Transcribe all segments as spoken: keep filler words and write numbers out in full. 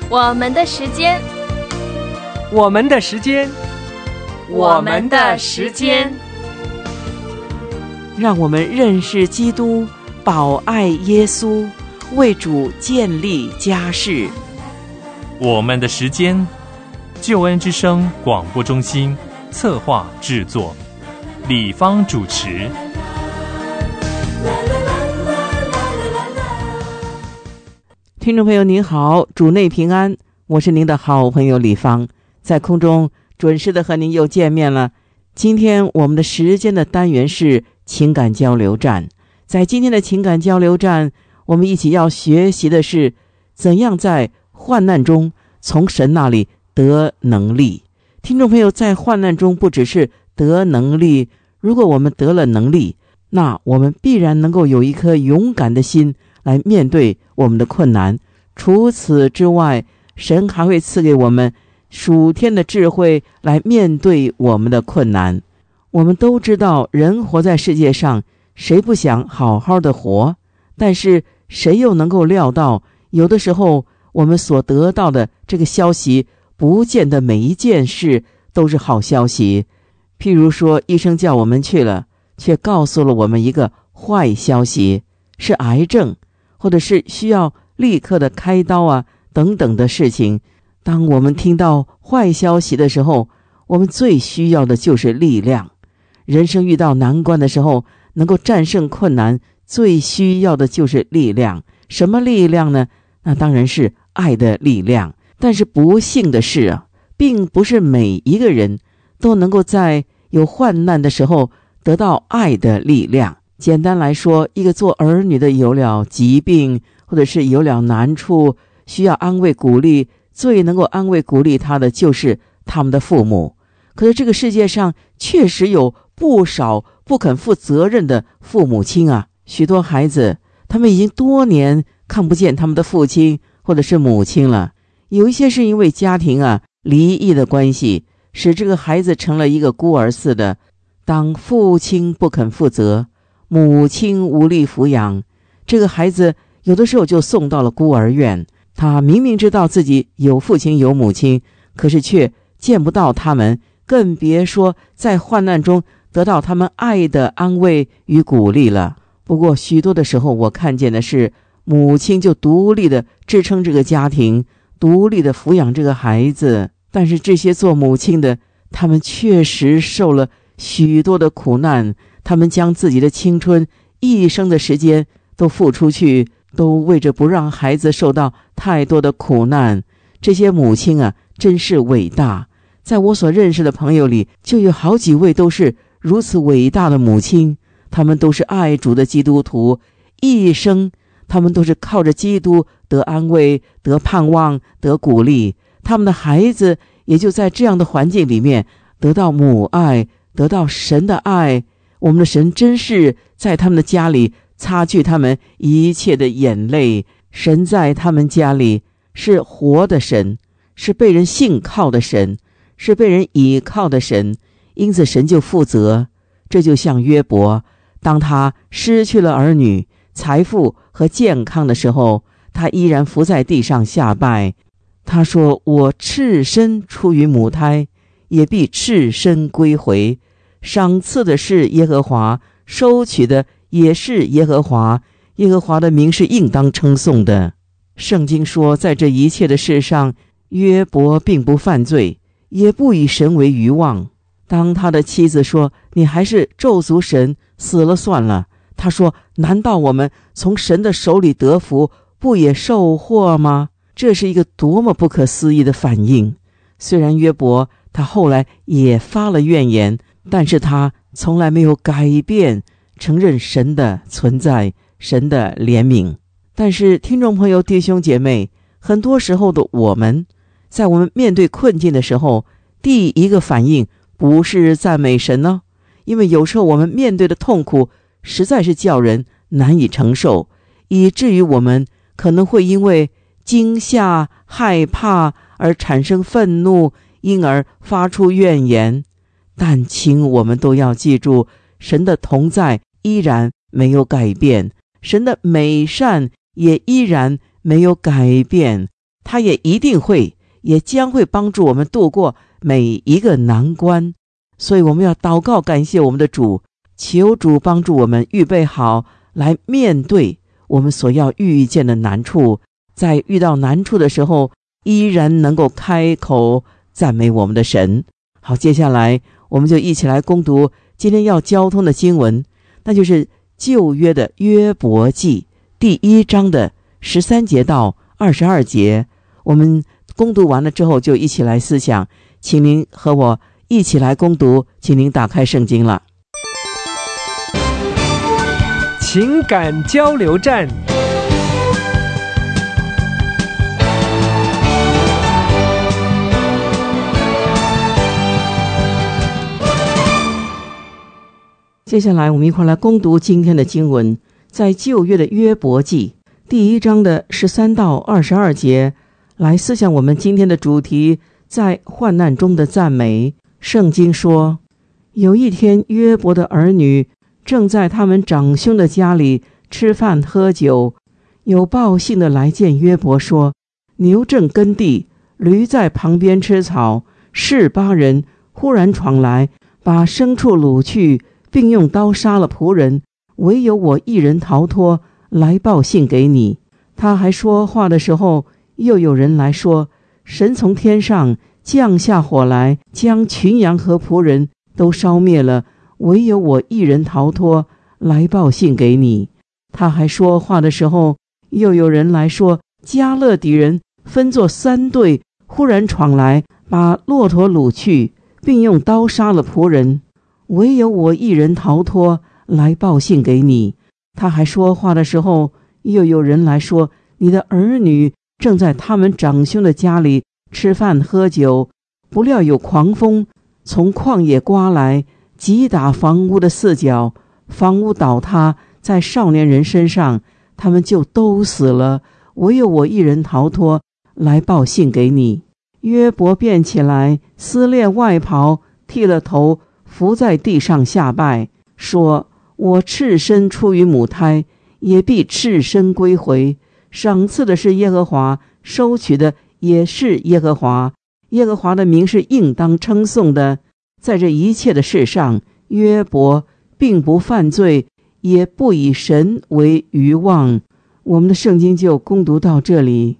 我们的时间， 我们的时间， 我们的时间， 让我们认识基督，保爱耶稣，为主建立家室。 我们的时间，救恩之声广播中心策划制作，李芳主持。 听众朋友您好，主内平安，我是您的好朋友李芳，在空中准时的和您又见面了。今天我们的时间的单元是情感交流站，在今天的情感交流站，我们一起要学习的是怎样在患难中从神那里得能力。听众朋友，在患难中不只是得能力，如果我们得了能力，那我们必然能够有一颗勇敢的心来面对我们的困难。除此之外，神还会赐给我们属天的智慧来面对我们的困难。我们都知道，人活在世界上，谁不想好好的活？但是谁又能够料到，有的时候我们所得到的这个消息，不见得每一件事都是好消息。譬如说，医生叫我们去了，却告诉了我们一个坏消息，是癌症，或者是需要立刻的开刀啊等等的事情。当我们听到坏消息的时候，我们最需要的就是力量。人生遇到难关的时候，能够战胜困难，最需要的就是力量。什么力量呢？那当然是爱的力量。但是不幸的是啊，并不是每一个人都能够在有患难的时候得到爱的力量。简单来说，一个做儿女的有了疾病，或者是有了难处，需要安慰鼓励，最能够安慰鼓励他的就是他们的父母。可是这个世界上确实有不少不肯负责任的父母亲啊，许多孩子他们已经多年看不见他们的父亲或者是母亲了。有一些是因为家庭啊离异的关系，使这个孩子成了一个孤儿似的。当父亲不肯负责，母亲无力抚养，这个孩子有的时候就送到了孤儿院。他明明知道自己有父亲有母亲，可是却见不到他们，更别说在患难中得到他们爱的安慰与鼓励了。不过许多的时候，我看见的是母亲就独立的支撑这个家庭，独立的抚养这个孩子。但是这些做母亲的，他们确实受了许多的苦难，他们将自己的青春一生的时间都付出去，都为着不让孩子受到太多的苦难。这些母亲啊，真是伟大。在我所认识的朋友里，就有好几位都是如此伟大的母亲，他们都是爱主的基督徒，一生他们都是靠着基督得安慰，得盼望，得鼓励。他们的孩子也就在这样的环境里面得到母爱，得到神的爱。我们的神真是在他们的家里擦去他们一切的眼泪。神在他们家里是活的神，是被人信靠的神，是被人倚靠的神，因此神就负责。这就像约伯，当他失去了儿女、财富和健康的时候，他依然伏在地上下拜。他说，我赤身出于母胎，也必赤身归回。赏赐的是耶和华，收取的也是耶和华，耶和华的名是应当称颂的。圣经说，在这一切的事上，约伯并不犯罪，也不以神为愚妄。当他的妻子说，你还是咒诅神，死了算了，他说，难道我们从神的手里得福，不也受祸吗？这是一个多么不可思议的反应。虽然约伯他后来也发了怨言，但是他从来没有改变承认神的存在，神的怜悯。但是听众朋友弟兄姐妹，很多时候的我们，在我们面对困境的时候，第一个反应不是赞美神呢，因为有时候我们面对的痛苦实在是叫人难以承受，以至于我们可能会因为惊吓、害怕而产生愤怒，因而发出怨言。但请我们都要记住，神的同在依然没有改变，神的美善也依然没有改变。 他也一定会，也将会帮助我们度过每一个难关。所以我们要祷告感谢我们的主，求主帮助我们预备好来面对我们所要遇见的难处，在遇到难处的时候依然能够开口赞美我们的神。好，接下来我们就一起来攻读今天要交通的经文，那就是旧约的约伯记第一章的十三节到二十二节。我们攻读完了之后就一起来思想，请您和我一起来攻读，请您打开圣经了。 情感交流站。 接下来我们一块来攻读今天的经文，在旧约的约伯记第一章的十三到二十二节，来思想我们今天的主题，在患难中的赞美。圣经说，有一天约伯的儿女正在他们长兄的家里吃饭喝酒，有报信的来见约伯说，牛正耕地，驴在旁边吃草，示巴人忽然闯来，把牲畜掳去，并用刀杀了仆人，唯有我一人逃脱，来报信给你。他还说话的时候，又有人来说，神从天上降下火来，将群羊和仆人都烧灭了，唯有我一人逃脱，来报信给你。他还说话的时候，又有人来说，加勒底人分作三队，忽然闯来，把骆驼掳去，并用刀杀了仆人，唯有我一人逃脱，来报信给你。他还说话的时候，又有人来说，你的儿女正在他们长兄的家里吃饭喝酒，不料有狂风从旷野刮来，击打房屋的四角，房屋倒塌在少年人身上，他们就都死了，唯有我一人逃脱，来报信给你。约伯便起来，撕裂外袍，剃了头，伏在地上下拜，说，我赤身出于母胎，也必赤身归回。赏赐的是耶和华，收取的也是耶和华，耶和华的名是应当称颂的。在这一切的事上，约伯并不犯罪，也不以神为愚妄。我们的圣经就攻读到这里。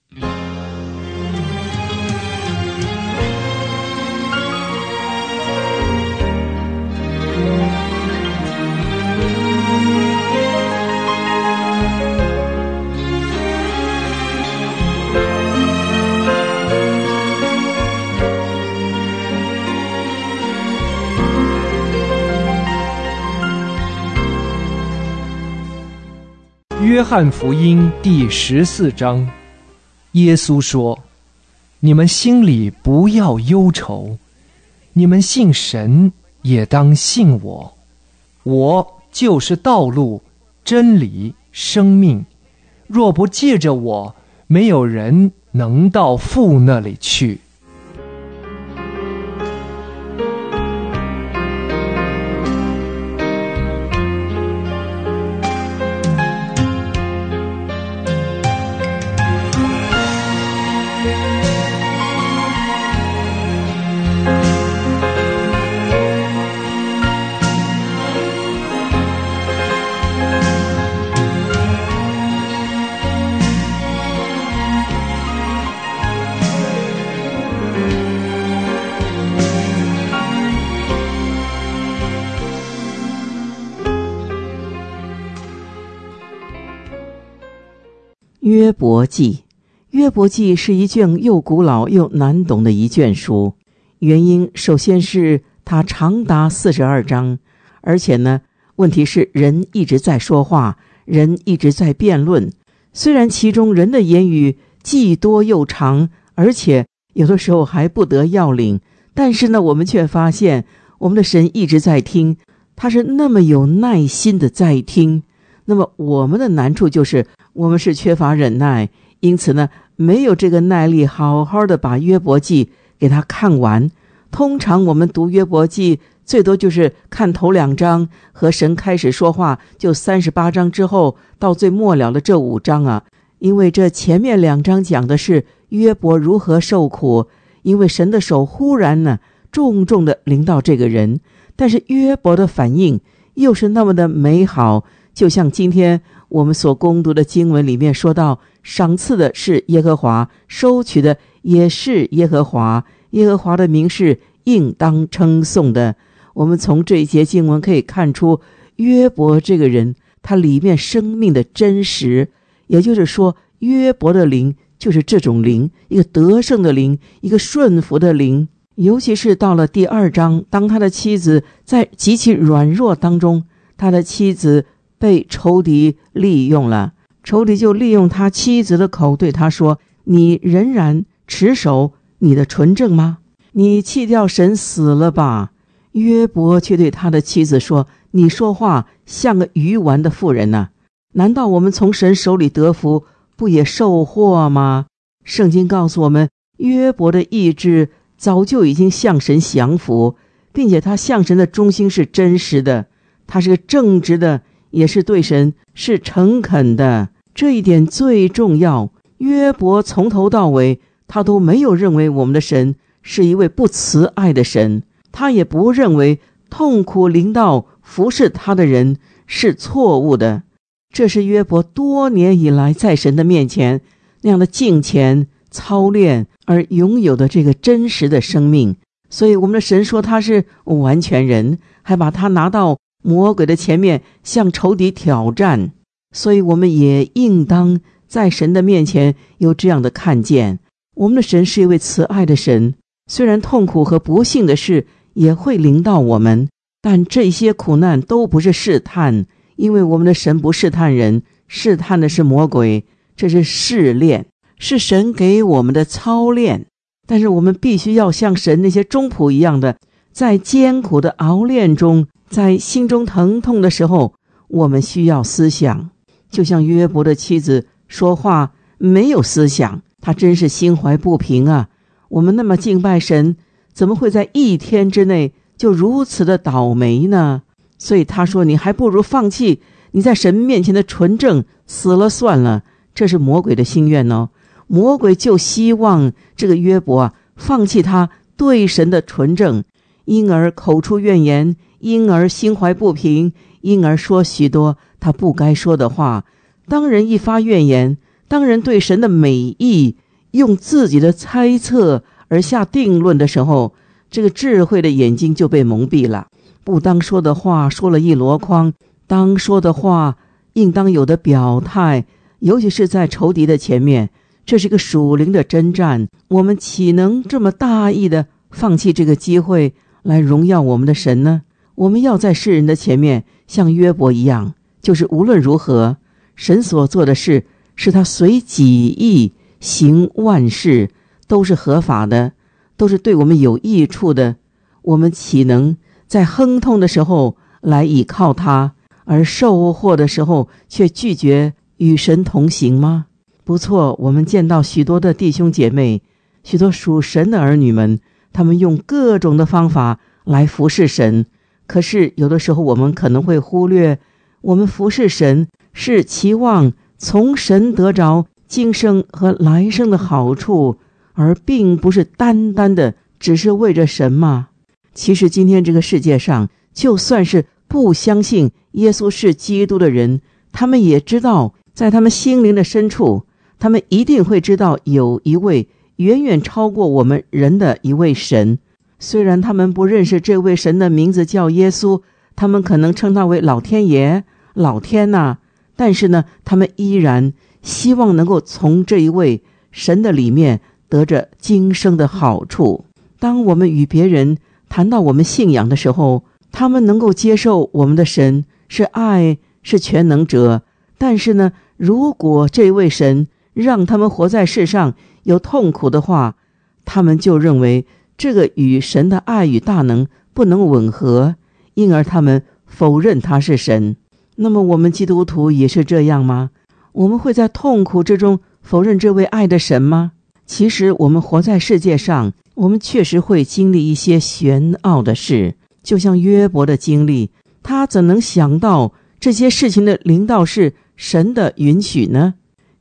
约翰福音第十四章，耶稣说，你们心里不要忧愁，你们信神也当信我，我就是道路、真理、生命，若不借着我，没有人能到父那里去。 约伯记，约伯记是一卷又古老又难懂的一卷书。原因首先是它长达四十二章，而且呢，问题是人一直在说话，人一直在辩论。虽然其中人的言语既多又长，而且有的时候还不得要领，但是呢，我们却发现我们的神一直在听，他是那么有耐心的在听。那么我们的难处就是我们是缺乏忍耐，因此呢，没有这个耐力好好的把约伯记给他看完。通常我们读约伯记最多就是看头两章，和神开始说话，就三十八章之后到最末了的这五章啊， 因为这前面两章讲的是约伯如何受苦，因为神的手忽然呢重重的临到这个人，但是约伯的反应又是那么的美好，就像今天我们所攻读的经文里面说到，赏赐的是耶和华，收取的也是耶和华，耶和华的名是应当称颂的。我们从这一节经文可以看出，约伯这个人他里面生命的真实，也就是说约伯的灵就是这种灵，一个得胜的灵，一个顺服的灵。尤其是到了第二章，当他的妻子在极其软弱当中，他的妻子被仇敌利用了，仇敌就利用他妻子的口对他说，你仍然持守你的纯正吗？你弃掉神死了吧？约伯却对他的妻子说，你说话像个愚顽的妇人啊，难道我们从神手里得福，不也受祸吗？圣经告诉我们，约伯的意志早就已经向神降服，并且他向神的忠心是真实的，他是个正直的，也是对神是诚恳的，这一点最重要。约伯从头到尾他都没有认为我们的神是一位不慈爱的神，他也不认为痛苦临到服侍他的人是错误的。这是约伯多年以来在神的面前那样的敬虔操练而拥有的这个真实的生命。所以我们的神说他是完全人，还把他拿到魔鬼的前面向仇敌挑战。所以我们也应当在神的面前有这样的看见，我们的神是一位慈爱的神，虽然痛苦和不幸的事也会临到我们，但这些苦难都不是试探，因为我们的神不试探人，试探的是魔鬼，这是试炼，是神给我们的操练。但是我们必须要像神那些忠仆一样的，在艰苦的熬炼中，在心中疼痛的时候，我们需要思想。就像约伯的妻子说话没有思想，他真是心怀不平啊。我们那么敬拜神，怎么会在一天之内就如此的倒霉呢？所以他说，你还不如放弃你在神面前的纯正，死了算了。这是魔鬼的心愿哦。魔鬼就希望这个约伯啊放弃他对神的纯正，因而口出怨言，因而心怀不平，因而说许多他不该说的话。当人一发怨言，当人对神的美意用自己的猜测而下定论的时候，这个智慧的眼睛就被蒙蔽了，不当说的话说了一箩筐，当说的话应当有的表态，尤其是在仇敌的前面，这是个属灵的征战，我们岂能这么大意的放弃这个机会来荣耀我们的神呢？我们要在世人的前面像约伯一样，就是无论如何，神所做的事是他随己意行万事，都是合法的，都是对我们有益处的。我们岂能在亨通的时候来倚靠他，而受祸的时候却拒绝与神同行吗？不错，我们见到许多的弟兄姐妹，许多属神的儿女们，他们用各种的方法来服侍神。可是有的时候我们可能会忽略，我们服侍神是期望从神得着今生和来生的好处，而并不是单单的只是为着神吗？其实今天这个世界上，就算是不相信耶稣是基督的人，他们也知道，在他们心灵的深处，他们一定会知道有一位远远超过我们人的一位神。虽然他们不认识这位神的名字叫耶稣，他们可能称他为老天爷、老天啊，但是呢，他们依然希望能够从这一位神的里面得着今生的好处。当我们与别人谈到我们信仰的时候，他们能够接受我们的神是爱，是全能者，但是呢，如果这位神让他们活在世上有痛苦的话，他们就认为这个与神的爱与大能不能吻合，因而他们否认他是神。那么我们基督徒也是这样吗？我们会在痛苦之中否认这位爱的神吗？其实我们活在世界上，我们确实会经历一些玄奥的事，就像约伯的经历，他怎能想到这些事情的临到是神的允许呢？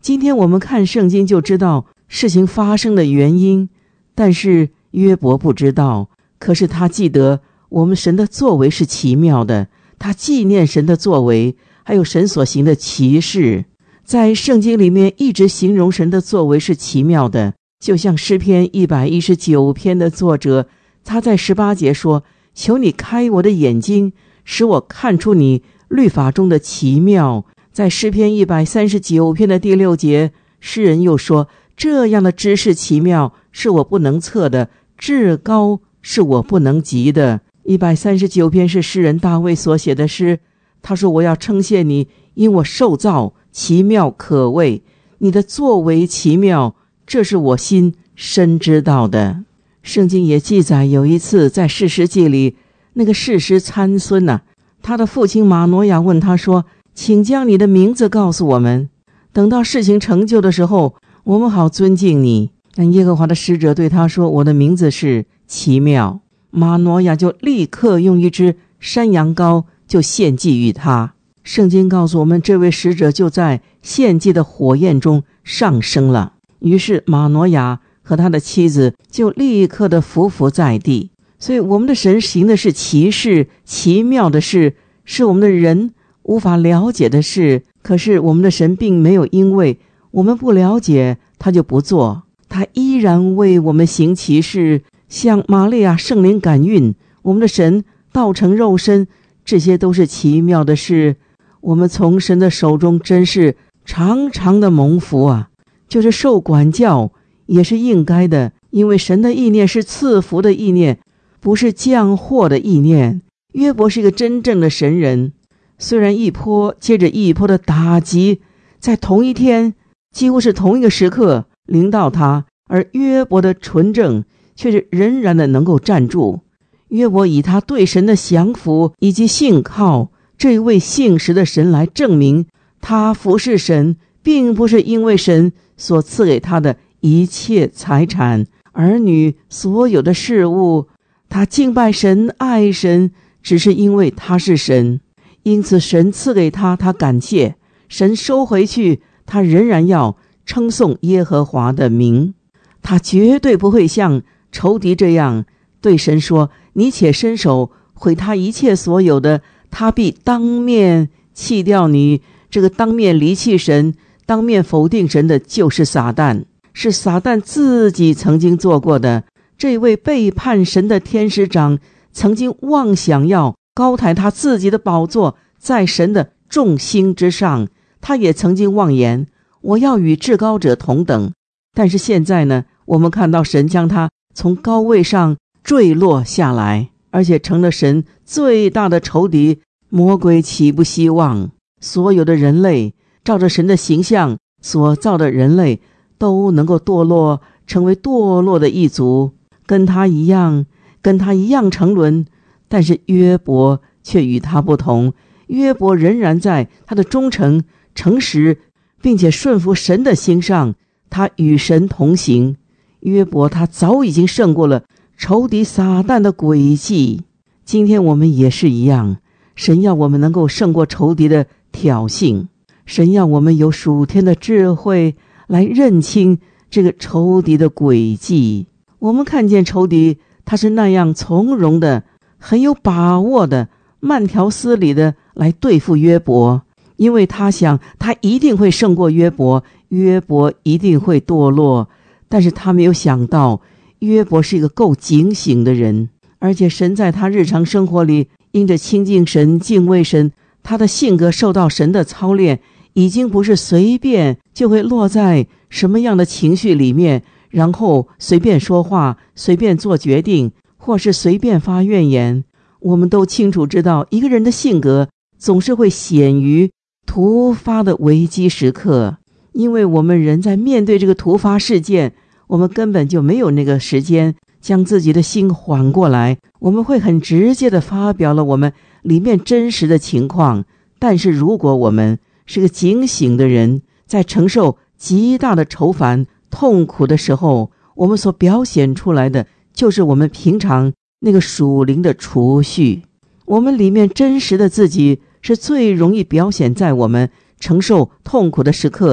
今天我们看圣经就知道事情发生的原因，但是约伯不知道。可是他记得我们神的作为是奇妙的，他纪念神的作为，还有神所行的奇事。在圣经里面一直形容神的作为是奇妙的，就像诗篇一百一十九篇的作者，他在十八节说，求你开我的眼睛，使我看出你律法中的奇妙。在诗篇一百三十九篇的第六节，诗人又说，这样的知识奇妙，是我不能测的，至高是我不能及的。一百三十九篇是诗人大卫所写的诗，他说，我要称谢你，因我受造奇妙可畏，你的作为奇妙，这是我心深知道的。圣经也记载，有一次在士师记里，那个士师参孙呐、啊，他的父亲马挪亚问他说，请将你的名字告诉我们，等到事情成就的时候，我们好尊敬你。但耶和华的使者对他说，我的名字是奇妙。马挪亚就立刻用一只山羊羔就献祭于他。圣经告诉我们，这位使者就在献祭的火焰中上升了。于是马挪亚和他的妻子就立刻的伏伏在地。所以我们的神行的是奇事，奇妙的事，是我们的人无法了解的事。可是我们的神并没有因为我们不了解他就不做，他依然为我们行奇事，像玛利亚圣灵感孕，我们的神道成肉身，这些都是奇妙的事。我们从神的手中真是常常的蒙福啊，就是受管教也是应该的，因为神的意念是赐福的意念，不是降祸的意念。约伯是一个真正的神人，虽然一波接着一波的打击在同一天，几乎是同一个时刻临到他，而约伯的纯正却是仍然的能够站住。约伯以他对神的降服以及信靠这一位信实的神来证明，他服侍神并不是因为神所赐给他的一切财产、儿女、所有的事物，他敬拜神、爱神，只是因为他是神。因此神赐给他，他感谢；神收回去，他仍然要称颂耶和华的名。他绝对不会像仇敌这样对神说，你且伸手毁他一切所有的，他必当面弃掉你。这个当面离弃神、当面否定神的就是撒旦，是撒旦自己曾经做过的。这位背叛神的天使长曾经妄想要高抬他自己的宝座在神的众星之上，他也曾经妄言，我要与至高者同等。但是现在呢，我们看到神将他从高位上坠落下来，而且成了神最大的仇敌。魔鬼岂不希望所有的人类照着神的形象所造的人类都能够堕落，成为堕落的一族，跟他一样跟他一样沉沦。但是约伯却与他不同，约伯仍然在他的忠诚、诚实并且顺服神的心上，他与神同行。约伯他早已经胜过了仇敌撒旦的诡计。今天我们也是一样，神要我们能够胜过仇敌的挑衅，神要我们有属天的智慧来认清这个仇敌的诡计。我们看见仇敌他是那样从容的、很有把握的、慢条斯理的来对付约伯，因为他想他一定会胜过约伯，约伯一定会堕落。但是他没有想到约伯是一个够警醒的人，而且神在他日常生活里因着亲近神、敬畏神，他的性格受到神的操练，已经不是随便就会落在什么样的情绪里面，然后随便说话、随便做决定，或是随便发怨言。我们都清楚知道，一个人的性格总是会显于突发的危机时刻，因为我们人在面对这个突发事件，我们根本就没有那个时间将自己的心缓过来，我们会很直接地发表了我们里面真实的情况。但是如果我们是个警醒的人，在承受极大的愁烦、痛苦的时候，我们所表现出来的就是我们平常那个属灵的储蓄。我们里面真实的自己是最容易表现在我们承受痛苦的时刻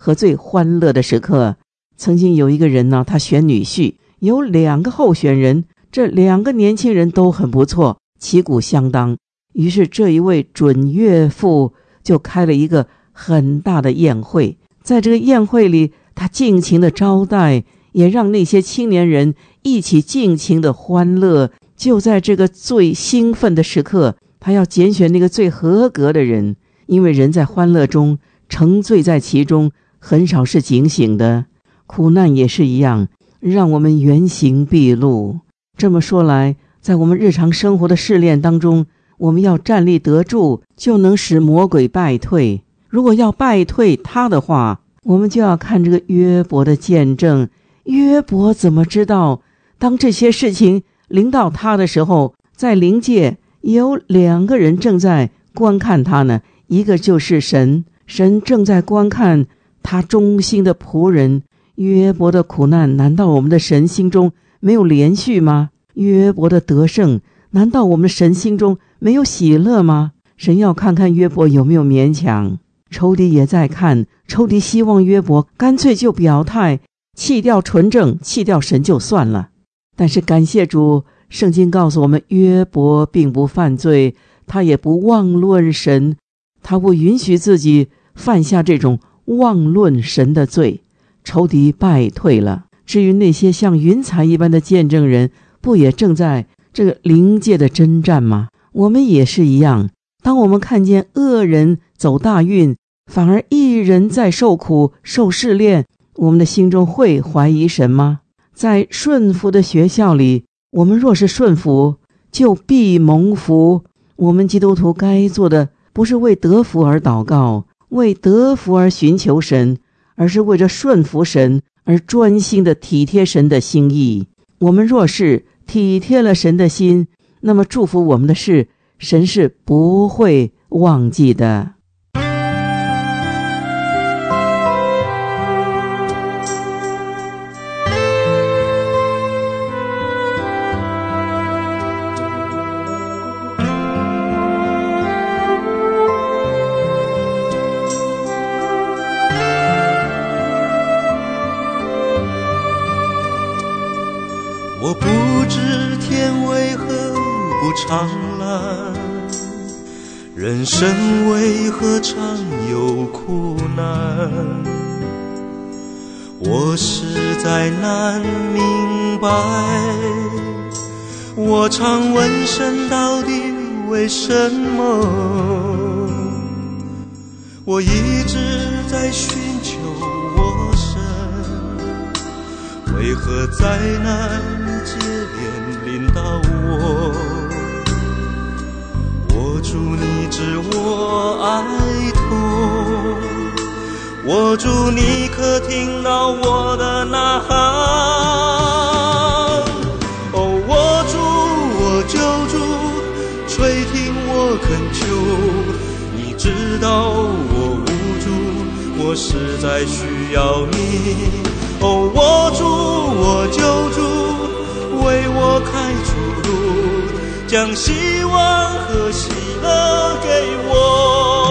和最欢乐的时刻。曾经有一个人呢，他选女婿，有两个候选人，这两个年轻人都很不错，旗鼓相当。于是这一位准岳父就开了一个很大的宴会，在这个宴会里，他尽情的招待，也让那些青年人一起尽情的欢乐。就在这个最兴奋的时刻，他要拣选那个最合格的人，因为人在欢乐中沉醉在其中，很少是警醒的。苦难也是一样，让我们原形毕露。这么说来，在我们日常生活的试炼当中，我们要站立得住，就能使魔鬼败退。如果要败退他的话，我们就要看这个约伯的见证。约伯怎么知道当这些事情临到他的时候，在灵界有两个人正在观看他呢？一个就是神，神正在观看他忠心的仆人。约伯的苦难，难道我们的神心中没有连续吗？约伯的得胜，难道我们的神心中没有喜乐吗？神要看看约伯有没有勉强。仇敌也在看，仇敌希望约伯干脆就表态，弃掉纯正，弃掉神就算了。但是感谢主，圣经告诉我们，约伯并不犯罪，他也不妄论神，他不允许自己犯下这种妄论神的罪。仇敌败退了。至于那些像云彩一般的见证人，不也正在这个灵界的征战吗？我们也是一样，当我们看见恶人走大运，反而义人在受苦受试炼，我们的心中会怀疑神吗？在顺服的学校里，我们若是顺服，就必蒙福。我们基督徒该做的，不是为得福而祷告，为得福而寻求神，而是为着顺服神而专心的体贴神的心意。我们若是体贴了神的心，那么祝福我们的事，神是不会忘记的。 我不知天为何不常蓝，人生为何常有苦难，我实在难明白，我常问神到底为什么，我一直在寻求我神，为何灾难接连临到我，我主你知我哀痛，我主你可听到我的呐喊，哦，我主我救主垂听我恳求，你知道我无助，我实在需要你，哦，我主我救主为我开出路，将希望和喜乐给我。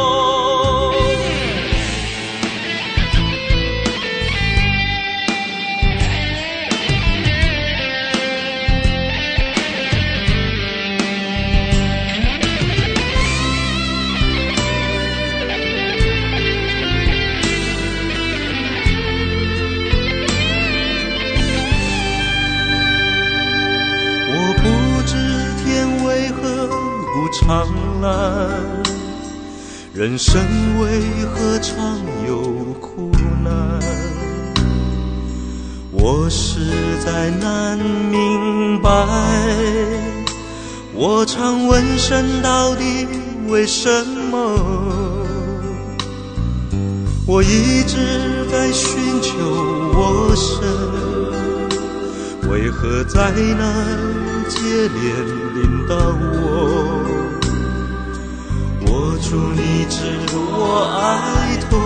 常蓝，人生为何常有苦难，我实在难明白，我常问神到底为什么，我一直在寻求我神，为何灾难接连临到我，我主你知我哀痛，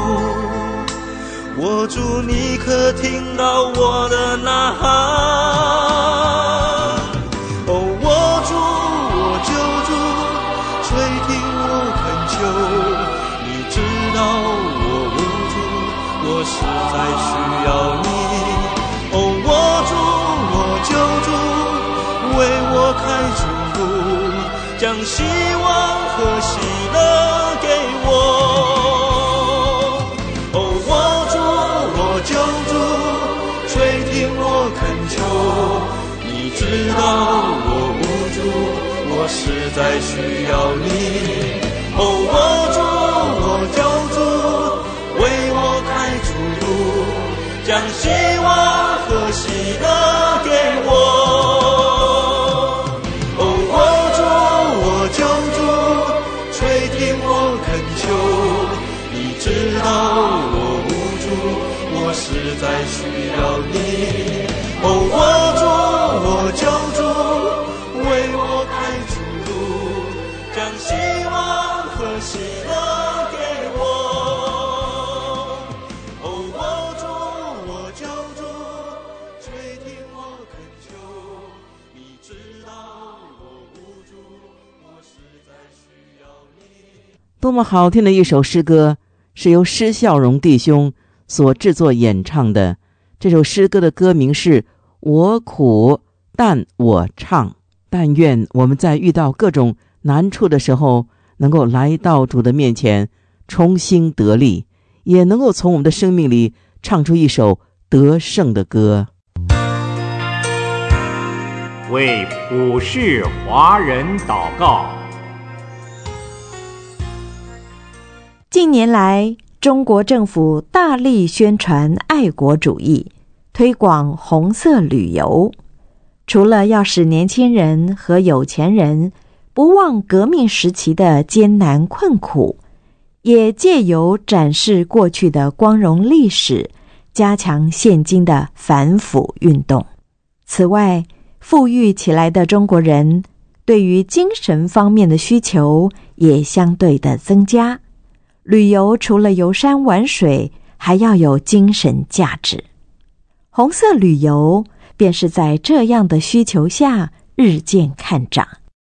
我主你可听到我的呐喊，哦，我主我救主垂听我恳求，你知道我无助， 我开出路，将希望和喜乐给我。哦，我主，我救主，垂听我恳求，你知道我无助，我实在需要你。哦，我主，我救主，为我开出路，将希望和喜乐给我。哦，我主，我救主，垂听我恳求，你知道我无助，我实在需要你。哦，我主，我救主，为我开出路，将希望和喜乐给我。 多么好听的一首诗歌，是由施孝荣弟兄所制作演唱的。这首诗歌的歌名是《我苦但我唱》。但愿我们在遇到各种难处的时候，能够来到主的面前，重新得力，也能够从我们的生命里唱出一首得胜的歌。 为普世华人祷告。 近年来，中国政府大力宣传爱国主义，推广红色旅游。除了要使年轻人和有钱人不忘革命时期的艰难困苦，也借由展示过去的光荣历史，加强现今的反腐运动。此外，富裕起来的中国人对于精神方面的需求也相对的增加。旅游除了游山玩水，还要有精神价值。红色旅游便是在这样的需求下日渐看涨。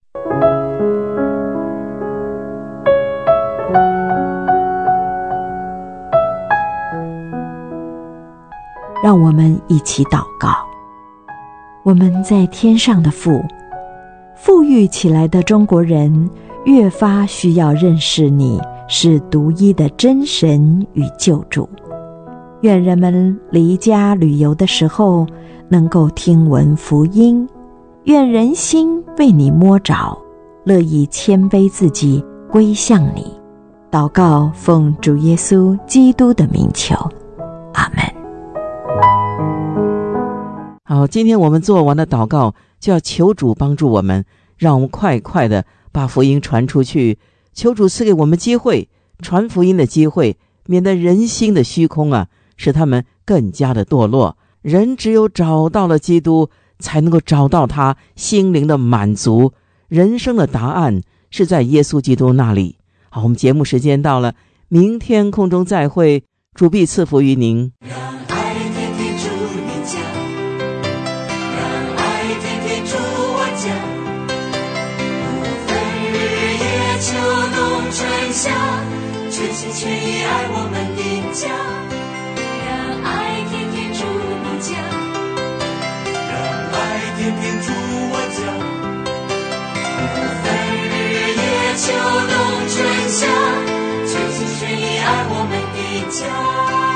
让我们一起祷告。我们在天上的父，富裕起来的中国人越发需要认识你是独一的真神与救主。愿人们离家旅游的时候能够听闻福音，愿人心为你摸着，乐意谦卑自己归向你。祷告奉主耶稣基督的名求，阿们。 好，今天我们做完的祷告，就要求主帮助我们，让我们快快的把福音传出去。求主赐给我们机会，传福音的机会，免得人心的虚空啊，使他们更加的堕落。人只有找到了基督，才能够找到他心灵的满足。人生的答案是在耶稣基督那里。好，我们节目时间到了，明天空中再会，主必赐福于您。 让爱天天住你家，让爱天天住我家，不分日夜秋冬春夏，全心全意爱我们的家。让爱天天住你家，让爱天天住我家，不分日夜秋冬春夏，全心全意爱我们的家。